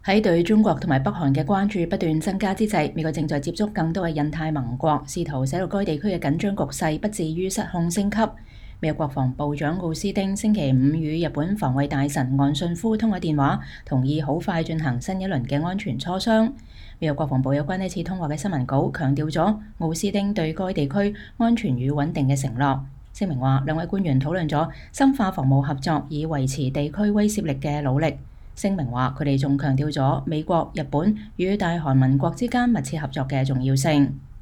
喺對中國同埋北韓嘅關注不斷增加之際，美國正在接觸更多嘅印太盟國，試圖使到該地區嘅緊張局勢不至於失控升級。美國國防部長奧斯汀星期五與日本防衛大臣岸信夫通咗電話，同意好快進行新一輪嘅安全磋商。美國國防部有關呢次通話嘅新聞稿強調咗奧斯汀對該地區安全與穩定嘅承諾。聲明話，兩位官員討論咗深化防務合作以維持地區威懾力嘅努力。聲明話，佢哋仲強調咗美國、日本與大韓盟國之間密切合作嘅重要性。